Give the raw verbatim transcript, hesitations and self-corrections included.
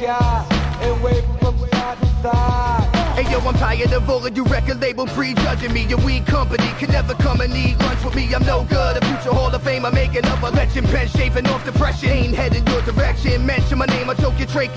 sky and wave from side to side. Hey yo, I'm tired of all of you record label prejudging me. Your weed company can never come and eat lunch with me. I'm no good, a future Hall of Fame. I'm making up a legend, pen shaving off depression. Ain't heading your direction, mention my name, I choke your trachea.